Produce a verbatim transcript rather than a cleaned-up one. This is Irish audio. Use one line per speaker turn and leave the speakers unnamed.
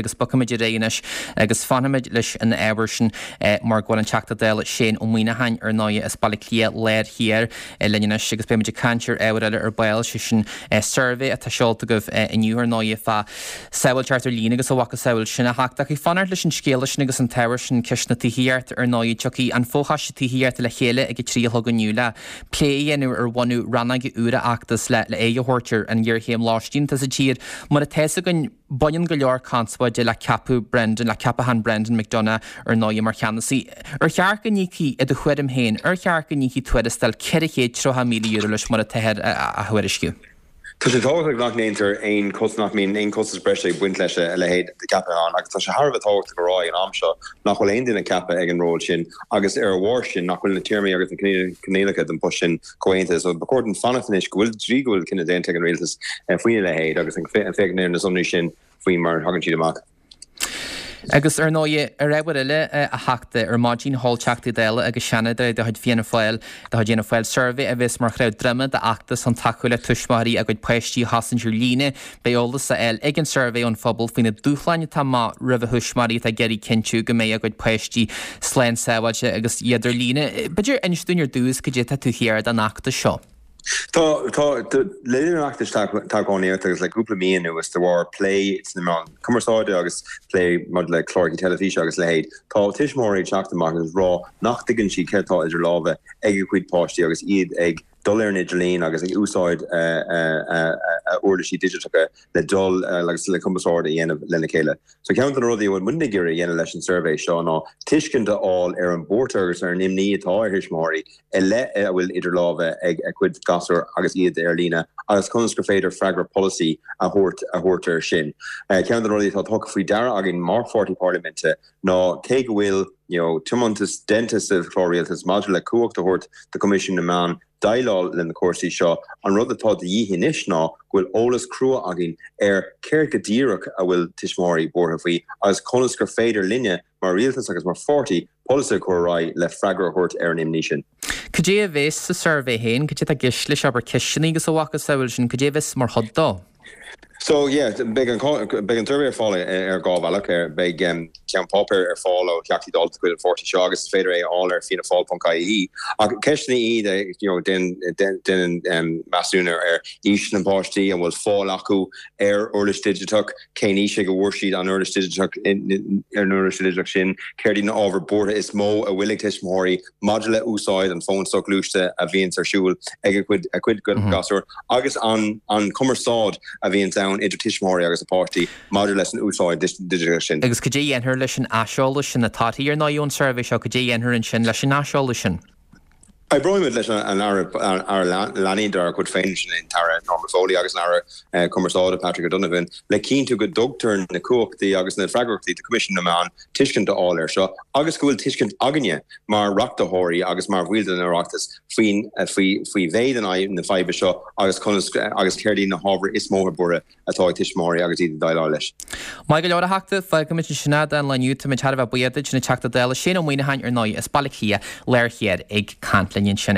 agus bocamid réinis agus fanimiid leis an éhar sin mar gháil an teachta déile sin ó muoine hain ar náide is bailí clia léir hir leine agus béimiidir cantir éhile ar bail si sin survey a tá seolta goh inniuar náide fa saoil chartar lína agus bhacha saoil sinna haach í fanar leis an scéala sin agus an teir sin cisna tíhiart ar náide tuí an fóchaiste tíhiart le chéile ag tríthganniu le léhéanú ar bhaú rannaige úra achtas le le é hortir an gghearchéim láistín tá a tír mar a teise gon bain go leor canspaide le capú Brendan le cappa han Brendan McDonough ar náide mar cheannaí ar chearcha níí a do chuidim héin ar chearcha níí tuairistal ceirichéad tro míle euro leis mar a tehead a thuirisciú.
Tá sé táhacht nach néintar ein cosnach mín ein costas breise buint leis a lehéad de cappa an agus tá sé Harbh táhacht go rá an amseo nach bhfuil aon duine cappa ag an ról sin agus ar a bhhair sin nach bhfuil na tíirmí agus na cnéalacha den pu sin cointas ó becordin fannafanis gohfuil trí gohfuil cinna déanta an réaltas faoine lehéad agus an fégan na somní sin faoin mar hagann siad amach.
Agus ar náide ar éhile a heachta ar mádín hallteachtaí déile agus seanada de chuid fianana fáil de chuid déanana fáil survey a bhís mar chraibh drama de achtas an tachuile tuismarí a goid poisttí hasanú líne beolalas a eil ag an survey an fphobal faoine dúchleine tá má rih thuismarí a geirí cinú go méid a goid poisttí sléin saohaide agus iadidir líne. Beidir instúnar dús go dé tú chéar an achta seo.
Tá tá léidir achtas tágáí agus le grúpla míon agus de bhar play it's na man cumarsáide agus play mud le chlóí telefís agus lehéid tá tiismóí teachtamach agus rá nach digann si cetá idir lábeh ag chuid páistí agus iad ag dul ar an Idirlín agus ag úsáid uirlaí digitacha le dul agus le cumarsáide dhéanamh lena chéile. So ceann an rudí bhfuil muinnig gur dhéana leis an survey seo ná tuiscinnta áil ar an bórtar agus ar an imní atá ar thuismóí i le a bhfuil idir lábeh ag a chuid gasúr agus iad ar lína agus chunsgur féidir freigra policy a thuirt a thuirtar sin. Ceann an rudí tá tucha faoi dara agin mar forty Parliamente ná cé go bhfuil you know, tumontas dentist of chlorialtas module cuacht a hort the commission na man dailal in the course seo an rud atá de dhihinis ná will ólas crua agin ar ceirca díireach a bhfuil tiismóí bortha faoi as colasgur féidir linne mar rialtas agus mar forty policy chorai le fragra hort ar an imnísin.
Could you have a survey hen? Could you have a gislish or kishining as a walk of salvation? Could you have a more hot dog?
So yeah, big and big and turbo fall er go valak er big um Cam Popper er follow Jackie Dalton with forty August Federer all er fina fall pon kai Keshni the you know den den den um Masuna er Eastern Posti and was fall aku er Urlish Digituk Kanisha go worksheet on Urlish Digituk in Urlish Digituk Kerdin over board is mo a willing tish mori modula uside and phone stock luchte a Viens or shul a quid a quid good gasser August on on Commersod a Viens down into Tishmori agus a party modulus and úsáid digital sin.
Agus could you enter leis an aseála sin na tátaí ar náún survey seo could you enter in sin leis an aseála sin?
I brought with leis an ar lani dar could féin sin in Tara Normal Foley agus an ar Commersada Patrick O'Donovan le keen to good doctor na cook the agus na fragrachty the commission na man tishkin to all er so agus go tishkin aganye mar rakta hori agus mar wheel na raktas fin fi fi veid and I in the five show agus agus Kerdy na Harvard is more bore atá tishmori agus the dialish.
Michael Ora hakta fa commission shinada an laniu to me charva buiad na chakta dela shin on wina han er noi es balak here lair here ag cant